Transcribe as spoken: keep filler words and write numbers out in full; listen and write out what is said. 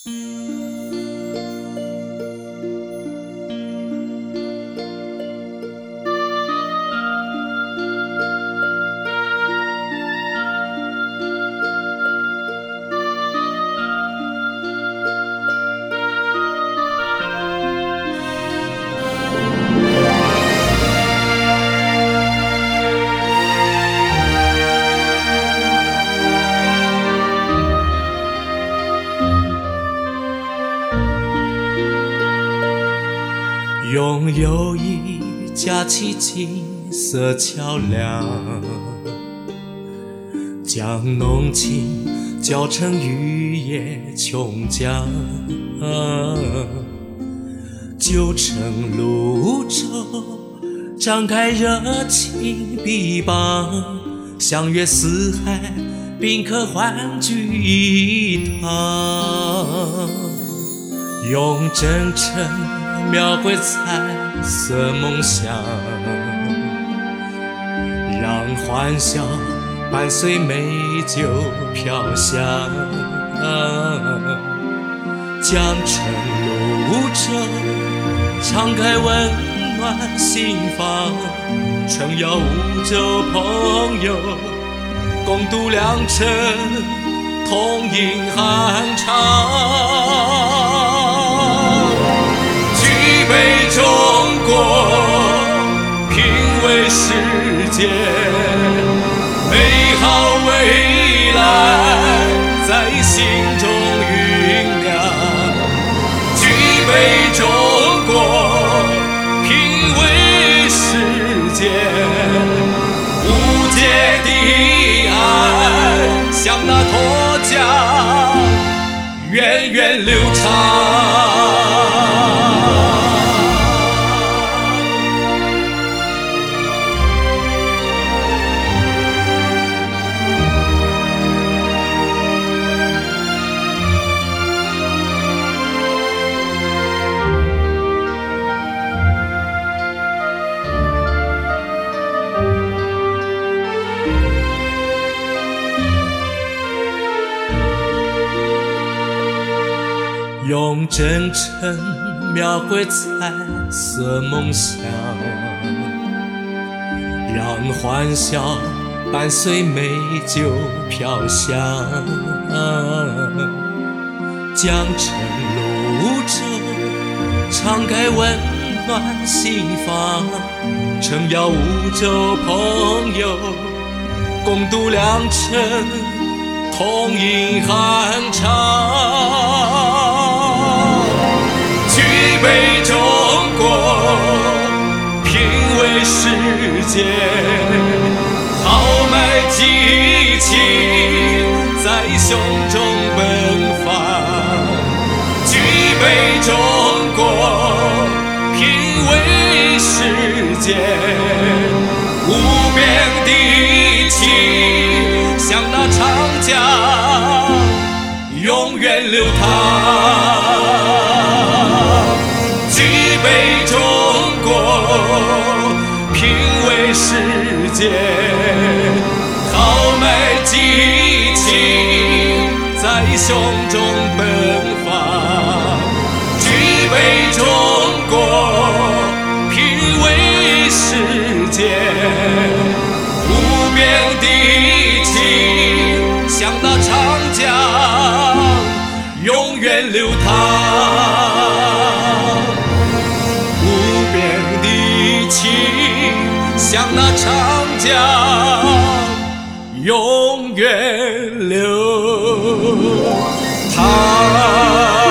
拥有一架起金色桥梁，将浓情交成渔业琼浆。九成泸州张开热情臂膀，相约四海宾客欢聚一堂，用真诚描绘彩色梦想，让欢笑伴随美酒飘香。江城泸州敞开温暖心房，诚邀五洲朋友共度良辰，同饮酣畅。举杯中国，品味世界，美好未来在心中酝酿。举杯中国，品味世界，无界的爱像那沱江源远流长。用真诚描绘彩色梦想，让欢笑伴随美酒飘香。江城泸州敞开温暖心房，诚邀五洲朋友共度良辰，同饮酣畅。举杯中国，品味世界，豪迈激情在胸中奔放。举杯中国，品味世界，无边的情像那长江永远流淌。举杯中国，品味世界，豪迈激情在胸中奔放。举杯中国，品味世界，无边的情像那长江永远流淌。像那长江永远流淌。